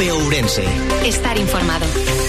COPE Ourense. Estar informado.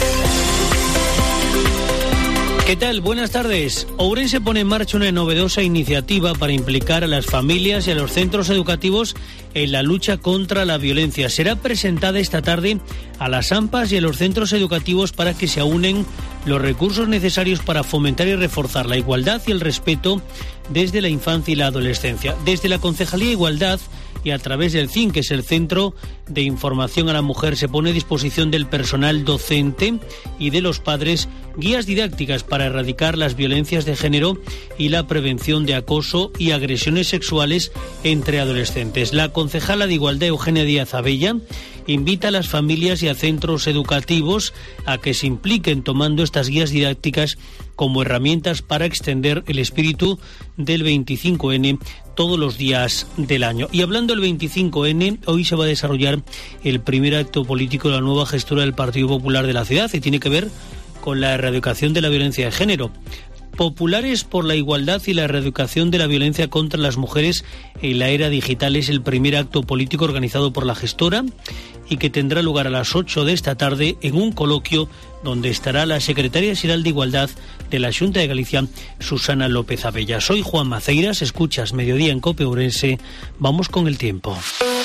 ¿Qué tal? Buenas tardes. Ourense pone en marcha una novedosa iniciativa para implicar a las familias y a los centros educativos en la lucha contra la violencia. Será presentada esta tarde a las AMPAs y a los centros educativos para que se aúnen los recursos necesarios para fomentar y reforzar la igualdad y el respeto desde la infancia y la adolescencia. Desde la Concejalía de Igualdad y a través del CIN, que es el Centro de Información a la Mujer, se pone a disposición del personal docente y de los padres guías didácticas para erradicar las violencias de género y la prevención de acoso y agresiones sexuales entre adolescentes. La concejala de Igualdad, Eugenia Díaz Abella, invita a las familias y a centros educativos a que se impliquen tomando estas guías didácticas como herramientas para extender el espíritu del 25N todos los días del año. Y hablando del 25N, hoy se va a desarrollar el primer acto político de la nueva gestora del Partido Popular de la ciudad y tiene que ver con la erradicación de la violencia de género. Populares por la igualdad y la erradicación de la violencia contra las mujeres en la era digital es el primer acto político organizado por la gestora y que tendrá lugar a las 8 de esta tarde en un coloquio donde estará la secretaria general de Igualdad de la Xunta de Galicia, Susana López Abella. Soy Juan Maceiras, escuchas Mediodía en COPE Ourense. Vamos con el tiempo.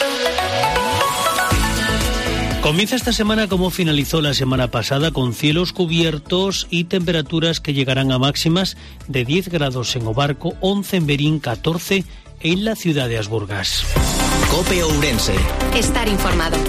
Comienza esta semana como finalizó la semana pasada, con cielos cubiertos y temperaturas que llegarán a máximas de 10 grados en Obarco, 11 en Berín, 14 en la ciudad de Asburgas. COPE Ourense. Estar informado.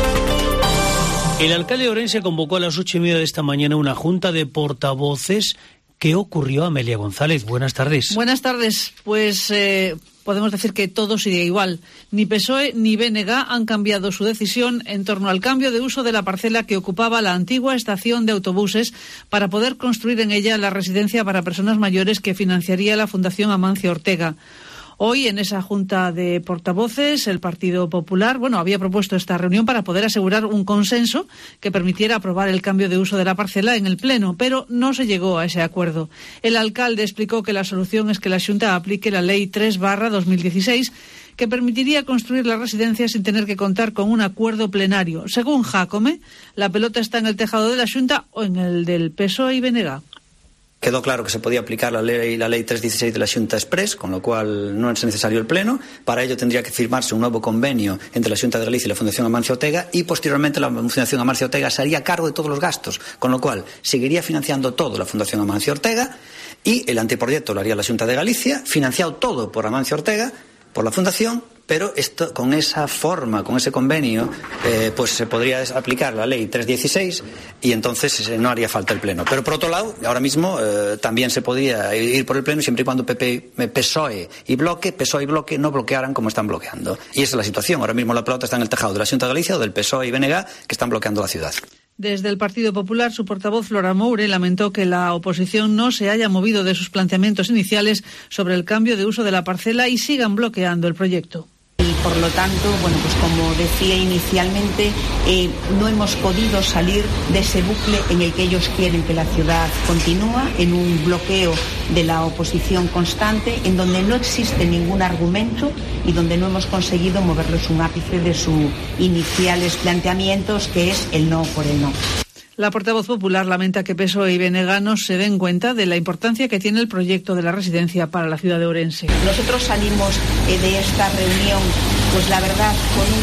El alcalde de Ourense convocó a las 8:30 de esta mañana una junta de portavoces. ¿Qué ocurrió, Amelia González? Buenas tardes. Buenas tardes. Pues podemos decir que todo sigue igual. Ni PSOE ni BNG han cambiado su decisión en torno al cambio de uso de la parcela que ocupaba la antigua estación de autobuses para poder construir en ella la residencia para personas mayores que financiaría la Fundación Amancio Ortega. Hoy, en esa junta de portavoces, el Partido Popular, había propuesto esta reunión para poder asegurar un consenso que permitiera aprobar el cambio de uso de la parcela en el Pleno, pero no se llegó a ese acuerdo. El alcalde explicó que la solución es que la Xunta aplique la Ley 3/2016, que permitiría construir la residencia sin tener que contar con un acuerdo plenario. Según Jácome, la pelota está en el tejado de la Xunta o en el del PSOE y BNG. Quedó claro que se podía aplicar la ley 316 de la Xunta Exprés, con lo cual no es necesario el Pleno. Para ello tendría que firmarse un nuevo convenio entre la Xunta de Galicia y la Fundación Amancio Ortega y posteriormente la Fundación Amancio Ortega se haría cargo de todos los gastos, con lo cual seguiría financiando todo la Fundación Amancio Ortega y el anteproyecto lo haría la Xunta de Galicia, financiado todo por Amancio Ortega, por la Fundación, pero esto, con esa forma, con ese convenio, pues se podría aplicar la ley 316 y entonces no haría falta el Pleno. Pero por otro lado, ahora mismo también se podría ir por el Pleno siempre y cuando PSOE y Bloque no bloquearan como están bloqueando. Y esa es la situación. Ahora mismo la pelota está en el tejado de la Xunta de Galicia o del PSOE y BNG, que están bloqueando la ciudad. Desde el Partido Popular, su portavoz Flora Moure lamentó que la oposición no se haya movido de sus planteamientos iniciales sobre el cambio de uso de la parcela y sigan bloqueando el proyecto. Y por lo tanto, pues como decía inicialmente, no hemos podido salir de ese bucle en el que ellos quieren que la ciudad continúa, en un bloqueo de la oposición constante, en donde no existe ningún argumento y donde no hemos conseguido moverles un ápice de sus iniciales planteamientos, que es el no por el no. La portavoz popular lamenta que PSOE y BNG no se den cuenta de la importancia que tiene el proyecto de la residencia para la ciudad de Ourense. Nosotros salimos de esta reunión, pues la verdad, con un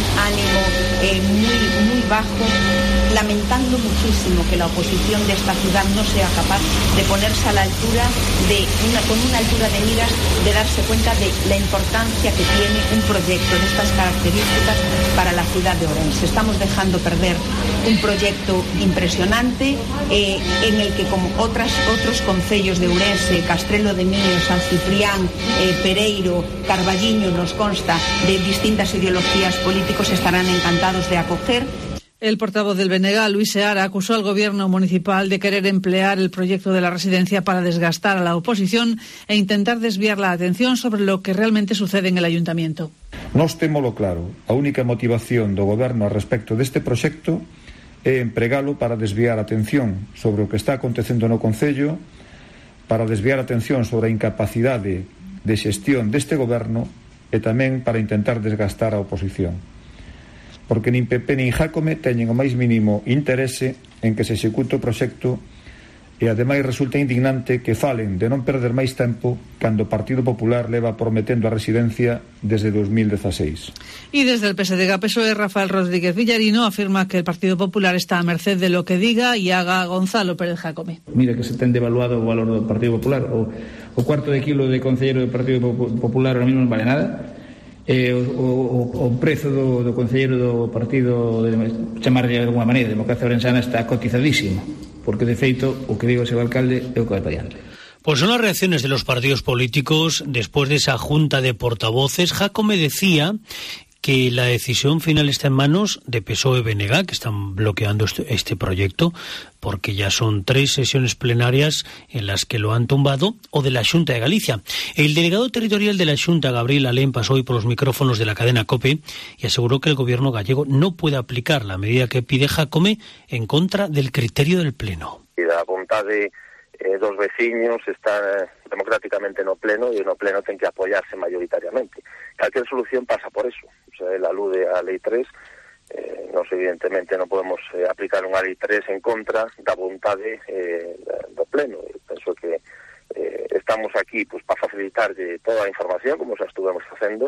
ánimo muy bajo, lamentando muchísimo que la oposición de esta ciudad no sea capaz de ponerse a la altura con una altura de miras, de darse cuenta de la importancia que tiene un proyecto de estas características para la ciudad de Ourense. Estamos dejando perder un proyecto impresionante en el que, como otros concellos de Ourense, Castrelo de Miño, San Ciprián, Pereiro, Carballiño, nos consta, de distintas ideologías políticos, estarán encantados de acoger. El portavoz del BNG, Luis Seara, acusó al gobierno municipal de querer emplear el proyecto de la residencia para desgastar a la oposición e intentar desviar la atención sobre lo que realmente sucede en el ayuntamiento. Nós témolo claro, a única motivación do goberno a respecto deste proxecto é empregalo para desviar a atención sobre o que está acontecendo no concello, para desviar a atención sobre a incapacidade de xestión deste goberno e tamén para intentar desgastar a oposición. porque nin PP nin Jácome teñen o máis mínimo interese en que se execute o proxecto. E ademais resulta indignante que falen de non perder máis tempo cando o Partido Popular leva prometendo a residencia desde 2016. Y desde el PSDG-PSOE, Rafael Rodríguez Villarino afirma que el Partido Popular está a merced de lo que diga y haga Gonzalo Pérez Jácome. Mira que se ten devaluado o valor do Partido Popular. O cuarto de kilo de concelleiro do Partido Popular ahora mesmo non vale nada. O prezo do concelleiro do partido, chamarlle de alguma maneira, Democracia Orensana, está cotizadísimo, porque de feito o que digo ese alcalde é o que vai pallante. Pues son las reacciones de los partidos políticos después de esa junta de portavoces. Jácome decía que la decisión final está en manos de PSOE y BNG, que están bloqueando este proyecto, porque ya son 3 sesiones plenarias en las que lo han tumbado, o de la Xunta de Galicia. El delegado territorial de la Xunta, Gabriel Alén, pasó hoy por los micrófonos de la cadena COPE y aseguró que el gobierno gallego no puede aplicar la medida que pide Jácome en contra del criterio del Pleno. A vontade dos veciños está democráticamente no Pleno e no Pleno ten que apoiarse mayoritariamente. Calquer solución pasa por eso. O sea, él alude á Lei 3, nos evidentemente non podemos aplicar unha Lei 3 en contra da vontade do Pleno. Penso que estamos aquí pues, para facilitarlle toda a información, como xa estuvemos facendo.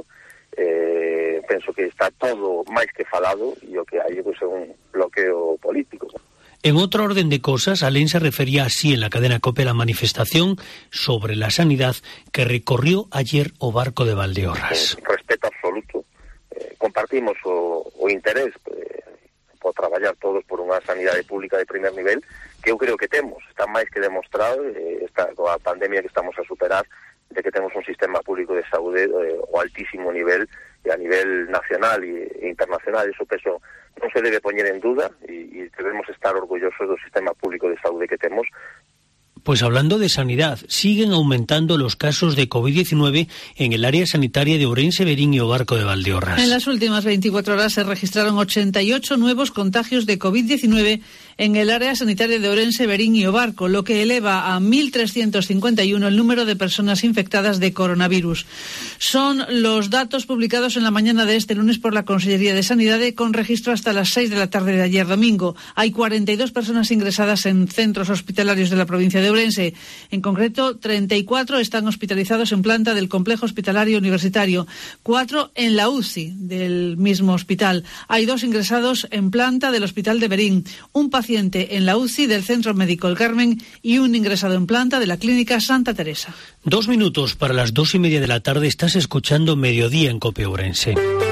Penso que está todo máis que falado e o que hai pues, é un bloqueo político. En otro orden de cosas, Alén se refería así en la cadena COPE a la manifestación sobre la sanidad que recorrió ayer o barco de Valdeorras. Respeto absoluto. Compartimos o interés por traballar todos por unha sanidade pública de primer nivel, que eu creo que temos. Está máis que demostrado coa pandemia que estamos a superar, de que temos un sistema público de saúde o altísimo nivel, e a nivel nacional e internacional. Eso peso non se debe poñer en duda e debemos estar orgullosos do sistema público de saúde que temos. Pues hablando de sanidad, siguen aumentando los casos de COVID-19 en el área sanitaria de Ourense, Verín y o barco de Valdeorras. En las últimas 24 horas se registraron 88 nuevos contagios de COVID-19 en el área sanitaria de Ourense, Verín y o barco, lo que eleva a 1.351 el número de personas infectadas de coronavirus. Son los datos publicados en la mañana de este lunes por la Consellería de Sanidad, con registro hasta las 6 de la tarde de ayer domingo. Hay 42 personas ingresadas en centros hospitalarios de la provincia de Ourense. En concreto, 34 están hospitalizados en planta del complejo hospitalario universitario, 4 en la UCI del mismo hospital. Hay 2 ingresados en planta del hospital de Verín, un paciente en la UCI del Centro Médico El Carmen y un ingresado en planta de la Clínica Santa Teresa. 2 minutos para las 2:30 de la tarde. Estás escuchando Mediodía en COPE Ourense.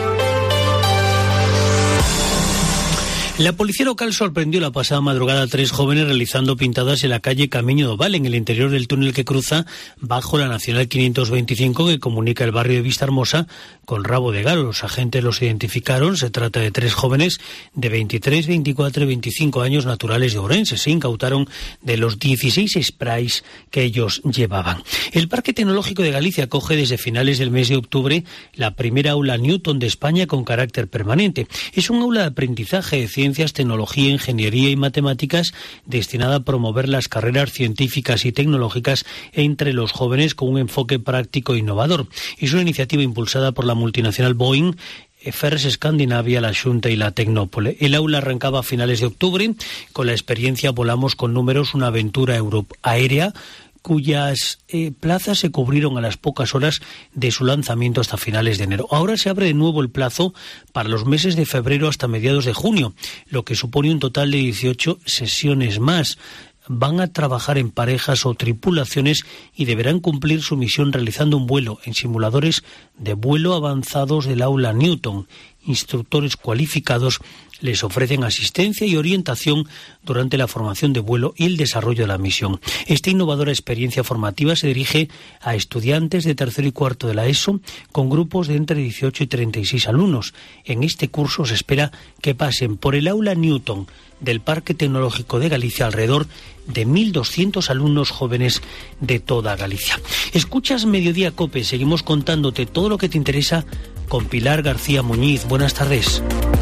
La policía local sorprendió la pasada madrugada a 3 jóvenes realizando pintadas en la calle Camiño do Val, en el interior del túnel que cruza bajo la Nacional 525 que comunica el barrio de Vistahermosa con Rabo de Galo. Los agentes los identificaron. Se trata de 3 jóvenes de 23, 24 y 25 años naturales de Ourense. Se incautaron de los 16 sprays que ellos llevaban. El Parque Tecnológico de Galicia acoge desde finales del mes de octubre la primera aula Newton de España con carácter permanente. Es un aula de aprendizaje de ciencias, tecnología, ingeniería y matemáticas destinada a promover las carreras científicas y tecnológicas entre los jóvenes con un enfoque práctico e innovador. Es una iniciativa impulsada por la multinacional Boeing, Ferres Escandinavia, la Xunta y la Tecnópole. El aula arrancaba a finales de octubre. Con la experiencia Volamos con Números, una aventura aérea cuyas plazas se cubrieron a las pocas horas de su lanzamiento hasta finales de enero. Ahora se abre de nuevo el plazo para los meses de febrero hasta mediados de junio, lo que supone un total de 18 sesiones más. Van a trabajar en parejas o tripulaciones y deberán cumplir su misión realizando un vuelo en simuladores de vuelo avanzados del aula Newton. Instructores cualificados les ofrecen asistencia y orientación durante la formación de vuelo y el desarrollo de la misión. Esta innovadora experiencia formativa se dirige a estudiantes de tercero y cuarto de la ESO con grupos de entre 18 y 36 alumnos. En este curso se espera que pasen por el aula Newton del Parque Tecnológico de Galicia alrededor de 1.200 alumnos jóvenes de toda Galicia. Escuchas Mediodía COPE, seguimos contándote todo lo que te interesa con Pilar García Muñiz. Buenas tardes.